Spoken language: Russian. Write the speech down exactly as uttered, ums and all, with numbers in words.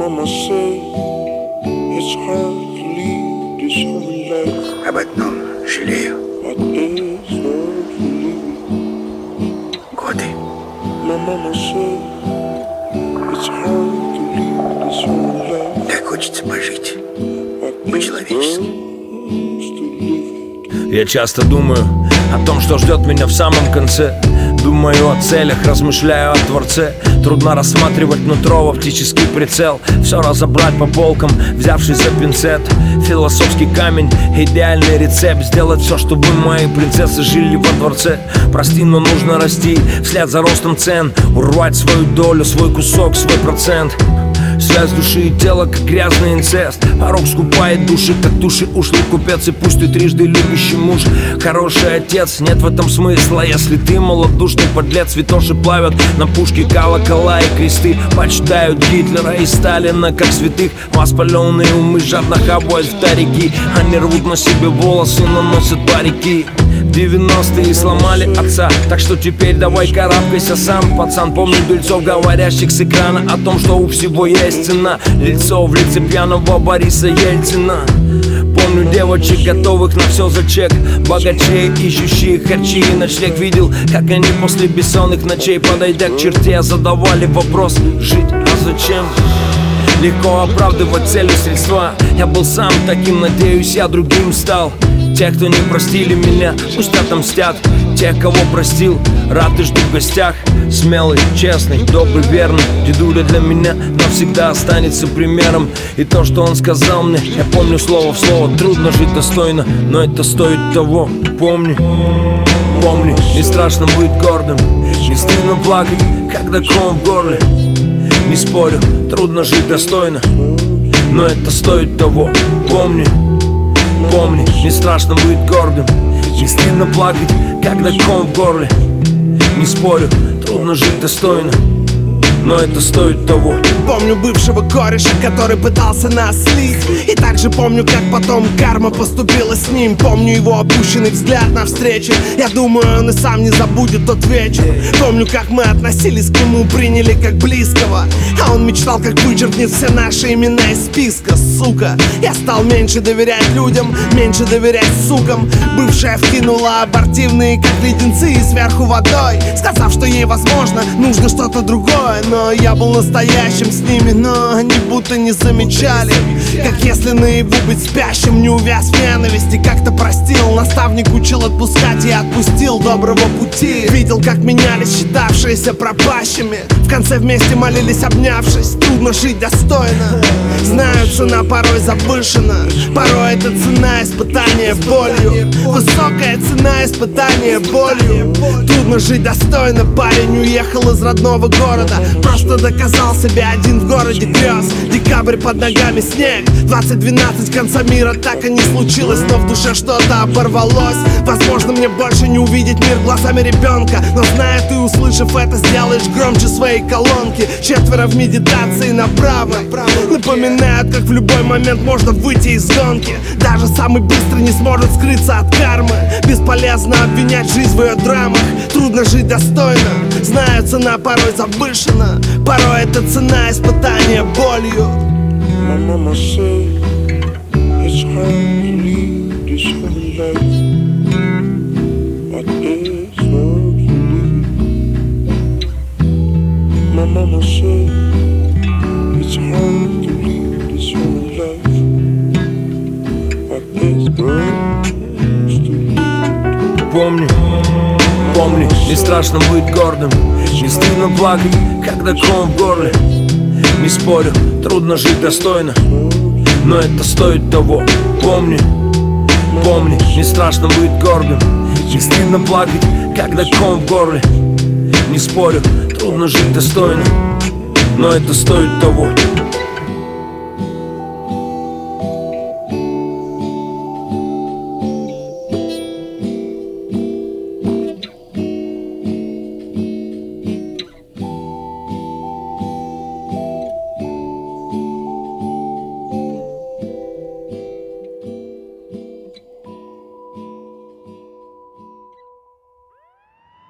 mama say it's hard to leave this whole life. Об одном жалею. But it's hard to leave. Годы. My mama say it's hard to leave this whole life. Так хочется пожить But по-человечески. Я часто думаю о том, что ждет меня в самом конце. Думаю о целях, размышляю о Творце. Трудно рассматривать нутро в оптический прицел. Все разобрать по полкам, взявшись за пинцет. Философский камень, идеальный рецепт. Сделать все, чтобы мои принцессы жили во дворце. Прости, но нужно расти вслед за ростом цен. Урвать свою долю, свой кусок, свой процент. Связь души и тела, как грязный инцест. Порог скупает души, как туши. Ушлый купец и пусть ты трижды любящий муж. Хороший отец, нет в этом смысла. Если ты малодушный подлец, святоши плавят на пушке колокола и кресты. Почитают Гитлера и Сталина как святых. Воспаленные умы жадно хавают в тарики. Они рвут на себе волосы, наносят парики. В девяностые сломали отца, так что теперь давай карабкайся сам, пацан. Помню дельцов, говорящих с экрана о том, что у всего есть цена. Лицо в лице пьяного Бориса Ельцина. Помню девочек, готовых на все за чек. Богачей, ищущих харчи и ночлег. Видел, как они после бессонных ночей, подойдя к черте, задавали вопрос: жить, а зачем? Легко оправдывать цели средства. Я был сам таким, надеюсь, я другим стал. Те, кто не простили меня, пусть отомстят. Тех, кого простил, рад и жду в гостях. Смелый, честный, добрый, верный дедуля для меня навсегда останется примером. И то, что он сказал мне, я помню слово в слово. Трудно жить достойно, но это стоит того. Помни, помни, не страшно быть гордым. Не стыдно плакать, когда ком в горле. Не спорю, трудно жить достойно, но это стоит того. Помни, помни, не страшно быть гордым. Не стыдно плакать, когда ком в горле. Не спорю, трудно жить достойно, но это стоит того. Помню бывшего кореша, который пытался нас слить. И также помню, как потом карма поступила с ним. Помню его опущенный взгляд на встрече. Я думаю, он и сам не забудет тот вечер. Помню, как мы относились к нему, приняли как близкого. А он мечтал, как вычеркнет все наши имена из списка. Сука, я стал меньше доверять людям, меньше доверять сукам. Бывшая вкинула абортивные, как леденцы, сверху водой, сказав, что ей, возможно, нужно что-то другое. Но я был настоящим с ними, но они будто не замечали. Как если наяву быть спящим, не увяз в ненависти. Как-то простил, наставник учил отпускать, и отпустил доброго пути. Видел, как менялись считавшиеся пропащими. В конце вместе молились, обнявшись. Трудно жить достойно. Знаю, цена порой завышена. Порой это цена испытания болью. Высокая цена испытания болью. Трудно жить достойно. Парень уехал из родного города, просто доказал себе один в городе грез. Декабрь под ногами, снег. Двадцать двенадцать, конца мира так и не случилось. Но в душе что-то оборвалось. Возможно, мне больше не увидеть мир глазами ребенка. Но зная, ты, услышав это, сделаешь громче своей колонки. Четверо в медитации направо напоминают, как в любой момент можно выйти из гонки. Даже самый быстрый не сможет скрыться от кармы. Бесполезно обвинять жизнь в ее драмах. Трудно жить достойно. Знаю, цена порой завышена. Порой это цена испытания болью. My mama say it's hard to leave this whole life. But it's hard to leave. My mama say it's hard to leave this whole life. But it's hard to leave. Помни, помни, не страшно быть гордым. Не стыдно плакать, когда ком в горле. Не спорю, трудно жить достойно, но это стоит того. Помни, помни, не страшно быть гордым. Не стыдно плакать, когда ком в горле. Не спорю, трудно жить достойно, но это стоит того.